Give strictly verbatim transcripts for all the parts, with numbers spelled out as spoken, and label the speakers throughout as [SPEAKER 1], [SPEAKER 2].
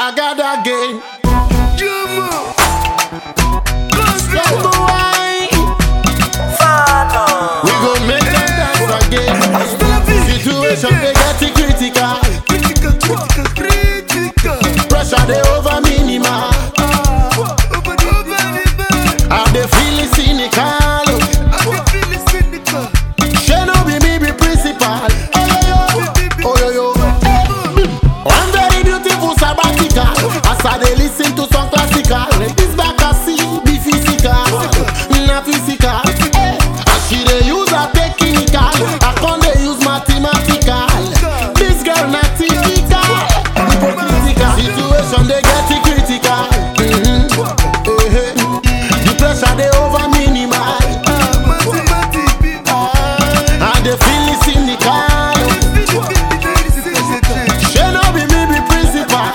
[SPEAKER 1] I got that game.
[SPEAKER 2] Jumbo.
[SPEAKER 1] Don't go wine. We gon' make them dance again. Situation they get it critical.
[SPEAKER 2] Critical, critical, critical.
[SPEAKER 1] Pressure they over minimal. How they feeling cynical. She no be me be principal. Oh yo yo. One very beautiful sabbatical. As I they listen to some classical. This back I see be physical, not physical. And she they use a technical. I can't they use mathematical. This girl not typical. Hypocritical. Situation they get it critical. Mm-hmm. Eh-eh. The pressure they over minimal. And they feel it cynical. She no be me be principal.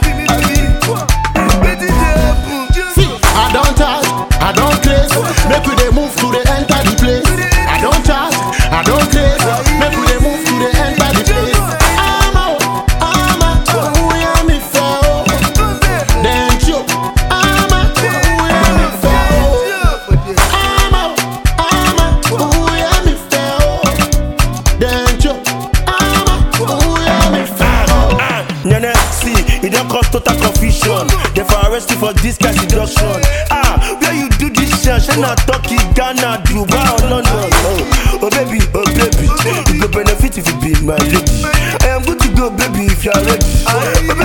[SPEAKER 1] See, I don't charge, I don't craze. Make we they move to the enter the place. I don't charge, I don't craze. Make we they move to the enter the place. I'm out, I'm out, oh yeah me fell. Then choke, I'm out, oh yeah me fell. I'm out, I'm out, oh yeah me fell. Then choke, I'm out, oh yeah me fell.
[SPEAKER 3] Nene, see, it don't cause total confusion. They for arrest you for this kind seduction. Ah, where you do this shit? She not Turkey, Ghana, Dubai or London. Oh, oh baby, oh baby, you go benefit if you be my lady. I am good to go, baby, if you are ready. Oh,